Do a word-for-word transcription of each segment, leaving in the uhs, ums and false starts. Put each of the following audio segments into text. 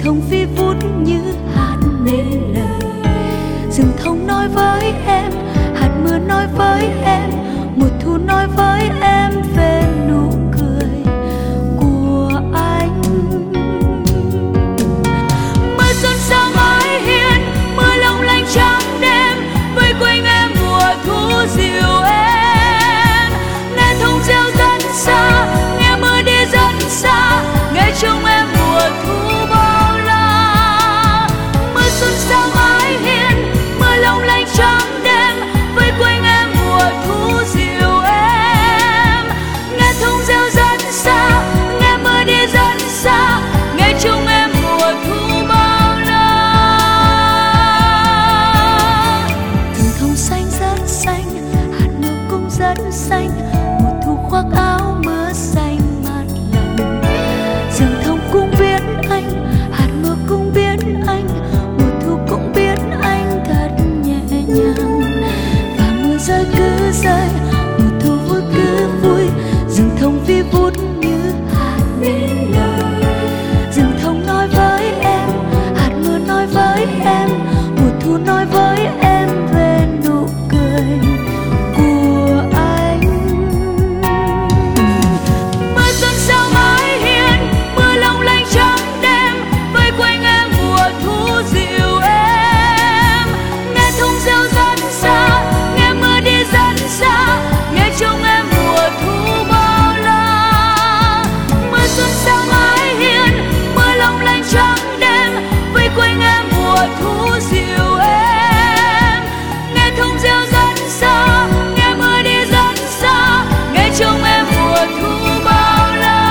thông phi vút như hạt nên lời. Rừng thông nói với em, hạt mưa nói với em, mùa thu nói với em về nụ cười của anh. Mưa xuân sao mãi hiên, mưa long lanh trắng đêm, vây quanh em mùa thu dịu em. Nghe thông reo rất xa, nghe mưa đi rất xa, nghe trong em mùa thu bao la. Mưa xuân sao mãi hiên, mưa long lanh trắng đêm, vây quanh em mùa thu dịu em. Nghe thông reo rất xa, nghe mưa đi rất xa, nghe trong em mùa thu bao la. Rừng thông xanh rất xanh, hạt mưa cũng rất xanh, mùa thu khoác áo mưa xanh mát lòng. Rừng thông cũng biết anh, hạt mưa cũng biết anh, mùa thu cũng biết anh thật nhẹ nhàng. Và mưa rơi cứ rơi, mùa thu vui cứ vui, rừng thông vi vút như hạt nên lời. Rừng thông nói với em, hạt mưa nói với em, mùa thu nói với em về nụ cười của anh. Mưa xuân sao mãi hiên, mưa long lanh trắng đêm, vây quanh em mùa thu dịu em. Nghe thông reo rất xa, nghe mưa đi rất xa, nghe trong em mùa thu bao la. Mưa xuân sao mãi hiên, mưa long lanh trắng đêm, vây quanh em mùa thu dịu em. Nghe thông reo rất xa, nghe mưa đi rất xa, nghe trong em mùa thu bao la.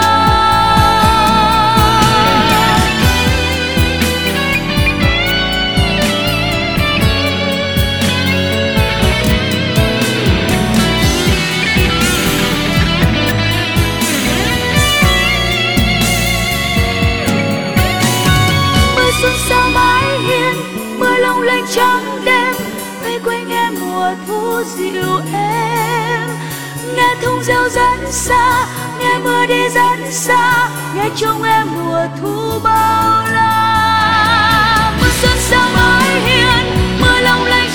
Mưa xuân sao mãi hiên, mưa long lanh trắng đêm, vây quanh em mùa thu dịu em. Nghe thông reo rất xa, nghe mưa đi rất xa, nghe trong em mùa thu bao la. Mưa xuân sao mãi hiên, mưa long lanh